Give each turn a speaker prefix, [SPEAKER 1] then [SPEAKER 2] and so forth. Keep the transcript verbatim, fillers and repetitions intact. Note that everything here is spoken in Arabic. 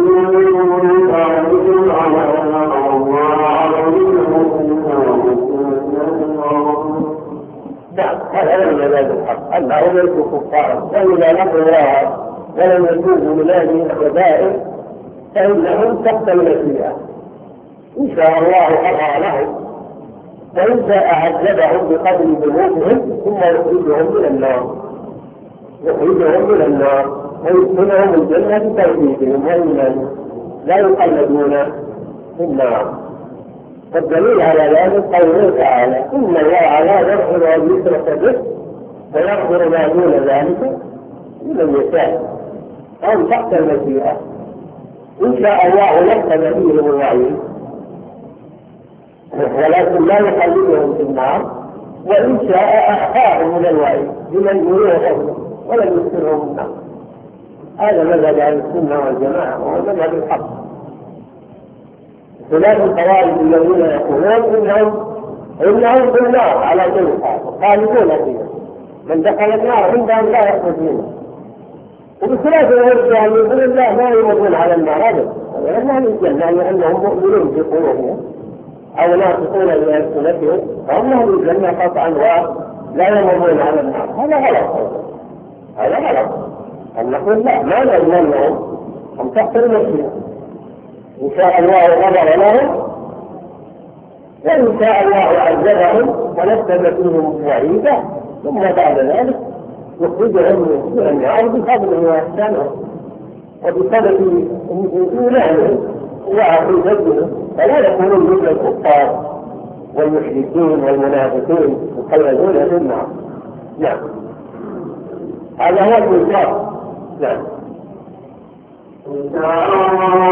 [SPEAKER 1] هذا لم يزال الحق أنه ليس كفارا، وإذا لقوا الله ولم يتوبوا من هذه الكبائر فإنهم تحت المشيئة، إن شاء الله غفر لهم، وإن شاء عذبهم بقدر ذنوبهم ثم يخرجهم من النار يخرجهم من النار ويدخلهم الجنة بتوحيدهم وإيمانهم لا يقلدون في النار. والدليل على ذلك قوله تعالى: إن الله لا يغفر أن يشرك به ويغفر ما دون ذلك لمن يشاء، أو تحت المشيئة. إن شاء الله نفذ فيهم الوعيد ولكن لا يخلدهم في النار، وإن شاء أخفاهم من الوعيد لمن يريد ولم يدخلهم النار. هذا مذهب أهل السنة والجماعة وهو مذهب الحق، خلاف الخوارج الذين يقولون إنهم إنهم في النار على كل حال خالدون فيها، من دخل النار عندهم لا يخرج منها. وبخلاف الرجال يقول الله لا يمرون على النار أبدا، لأنهم الجنة لأنهم مؤمنون في قلوبهم أو ناطقون بألسنتهم فهم أهل الجنة قطعا ولا يمرون على النار. هذا غلط، هذا غلط. أن نقول لا، ما نضمنهم، هم تحت المشيئة. إن شاء الله غفر لهم وإن شاء الله عذبهم ونفذ فيهم وعيده، ثم بعد ذلك يخرجهم من النار بفضله وإحسانه وبسبب إيمانهم وعقيدتهم، فلا يكونون مثل الكفار والمشركين والمنافقين يخلدون في النار. نعم، هذا هو الإنكار. نعم.